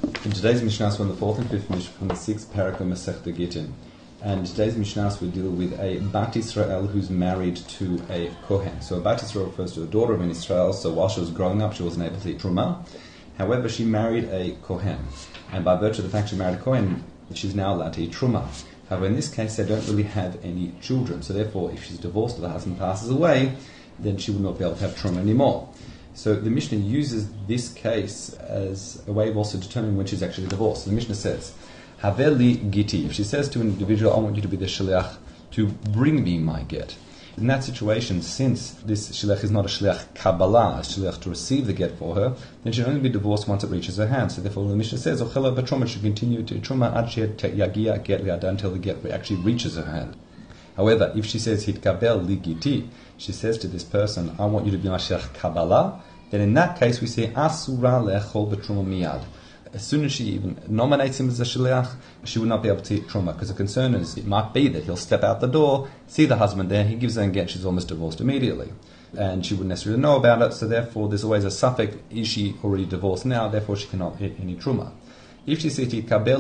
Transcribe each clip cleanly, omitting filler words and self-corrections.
In today's Mishnah, we're on the fourth and fifth Mishnah from the sixth parak of Masechta Gittin. And today's Mishnah will deal with a Bat Israel who's married to a Kohen. So a Bat Israel refers to a daughter of an Israel, so while she was growing up, she wasn't able to eat Truma. However, she married a Kohen. And by virtue of the fact she married a Kohen, she's now allowed to eat Truma. However, in this case, they don't really have any children. So therefore, if she's divorced or the husband passes away, then she would not be able to have Truma anymore. So the Mishnah uses this case as a way of also determining when she's actually divorced. So the Mishnah says, Haveli Giti. If she says to an individual, I want you to be the shliach to bring me my get. In that situation, since this shliach is not a shliach Kabbalah, a shliach to receive the get for her, then she can only be divorced once it reaches her hand. So therefore the Mishnah says, Ochela b'truma, should continue to truma yagia get liada until the get actually reaches her hand. However, if she says hitkabel ligiti, she says to this person, I want you to be my shliach Kabbalah, then in that case we say asura lechol b'truma miyad. As soon as she even nominates him as a shliach, she would not be able to eat truma, because the concern is it might be that he'll step out the door, see the husband there, he gives her a get, she's almost divorced immediately. And she wouldn't necessarily know about it, so therefore there's always a suffix, is she already divorced now, therefore she cannot eat any truma. If she says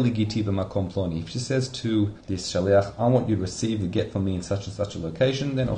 if she says to this shaliach, I want you to receive the get from me in such and such a location, then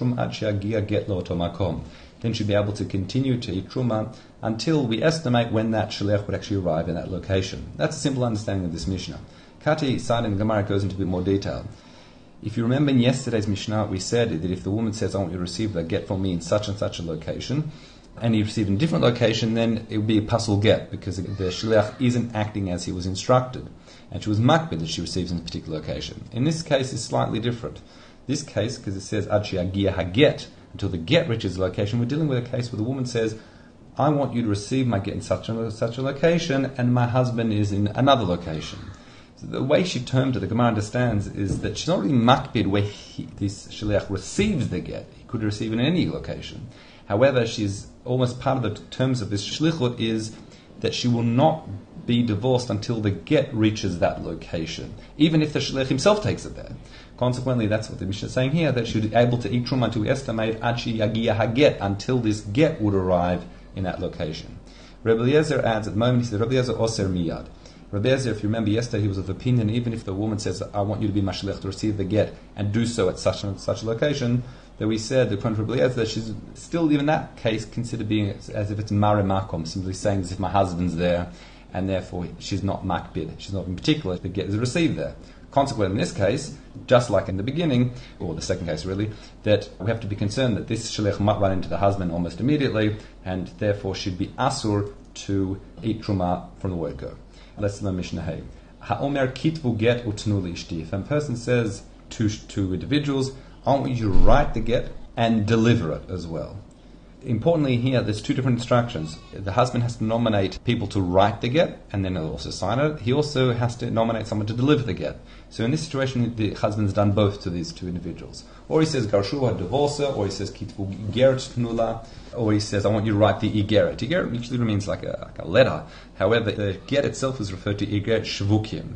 get lo makom. Then she'll be able to continue to eat truma until we estimate when that shaliach would actually arrive in that location. That's a simple understanding of this Mishnah. Kati side in the Gemara goes into a bit more detail. If you remember in yesterday's Mishnah, we said that if the woman says, I want you to receive the get from me in such and such a location, and he received in a different location, then it would be a pasul get, because the shliach isn't acting as he was instructed. And she was makbid that she receives in a particular location. In this case, it's slightly different. This case, because it says ad sheyagia haget, until the get reaches the location, we're dealing with a case where the woman says, I want you to receive my get in such a location, and my husband is in another location. So the way she termed it, the Gemara understands, is that she's not really makbid where this shliach receives the get. He could receive in any location. However, she's almost part of the terms of this shlichut is that she will not be divorced until the get reaches that location, even if the shliach himself takes it there. Consequently, that's what the Mishnah is saying here, that she would be able to eat truma to estimate achi yagia haget until this get would arrive in that location. Rebbe Eliezer adds at the moment, he says, Rebbe Eliezer oser miyad. Rebbe Eliezer, if you remember yesterday, he was of opinion, even if the woman says, I want you to be my shliach to receive the get and do so at such and such a location, that we said, according to Rebbe Eliezer, that she's still, even in that case, considered being as if it's mare makom, simply saying as if my husband's there, and therefore she's not makbid. She's not in particular, the get is received there. Consequently, in this case, just like in the beginning, or the second case really, that we have to be concerned that this shliach might run into the husband almost immediately, and therefore should be asur to eat truma from the word go. Let's learn Mishnah Hay. Ha'omer kitvu get utnu li'ishti. If a person says to individuals, I want you to write the get and deliver it as well. Importantly here, there's two different instructions. The husband has to nominate people to write the get, and then he'll also sign it. He also has to nominate someone to deliver the get. So in this situation, the husband's done both to these two individuals. Or he says, Garshuha divorce her, or he says, Kitvu igeret tnula, or he says, I want you to write the igeret. Igeret usually means like a letter. However, the get itself is referred to igeret shvukim,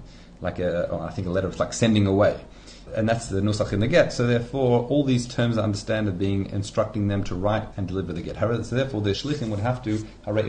I think a letter of like sending away. And that's the nusach in the get. So therefore, all these terms are understood as being instructing them to write and deliver the get. So therefore, the shlichim would have to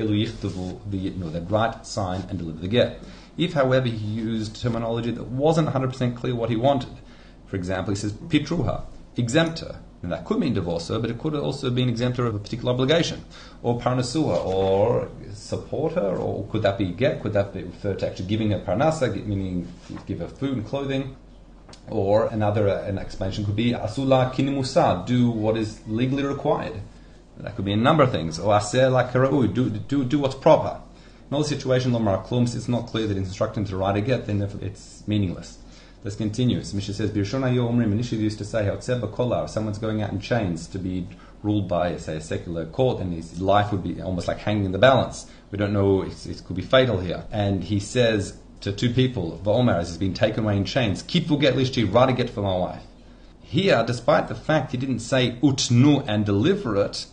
they'd write, sign, and deliver the get. If, however, he used terminology that wasn't 100% clear what he wanted, for example, he says pitruha, exempt her. And that could mean divorce her, but it could also be an exempter of a particular obligation, or parnasuha, or support her, or could that be get? Could that be referred to actually giving her parnasa, meaning give her food and clothing? Or an explanation could be asula kinimusa, do what is legally required. That could be a number of things. Or aser la kara'u, do what's proper. In all the situation, lomar klums, it's not clear that it's instructing to write a get, then it's meaningless. Let's continue. So Mishnah says, Birshona Yomrim, initially used to say, if someone's going out in chains to be ruled by, say, a secular court, and his life would be almost like hanging in the balance. We don't know, it could be fatal here. And he says to two people, Va'omer, as he's been taken away in chains, Kitvu get lishti, write a get for my wife. Here, despite the fact he didn't say utnu and deliver it,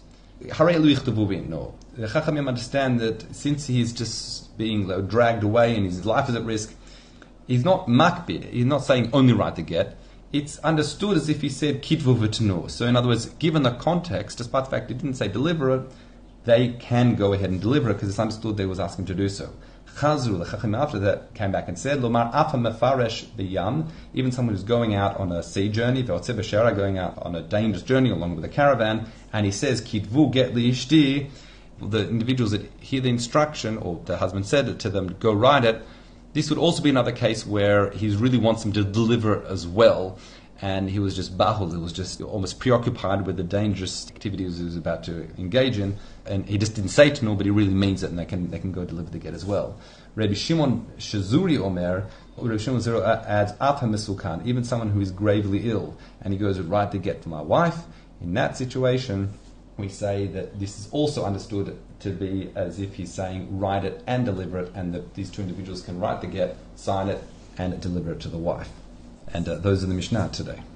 no. The Chachamim understand that since he's just being dragged away and his life is at risk, he's not makbid, he's not saying only write the get. It's understood as if he said kitvu v'tnu. So in other words, given the context, despite the fact he didn't say deliver it, they can go ahead and deliver it because it's understood they was asking to do so. Chazru, the Chacham after that came back and said, Lomar afa mefaresh b'yam, even someone who's going out on a sea journey, v'otzeh b'shera, going out on a dangerous journey along with a caravan, and he says, Kitvu get li ishti, the individuals that hear the instruction, or the husband said it to them, go ride it. This would also be another case where he really wants them to deliver it as well, and he was just bahul, he was just almost preoccupied with the dangerous activities he was about to engage in, and he just didn't say it to no, but he really means it, and they can go deliver the get as well. Rabbi Shimon Shazuri Omer, Rabbi Shimon Zero adds, Af HaMesukan, even someone who is gravely ill, and he goes, write the get for my wife. In that situation, we say that this is also understood to be as if he's saying, write it and deliver it, and that these two individuals can write the get, sign it, and deliver it to the wife. And those are the Mishnah today.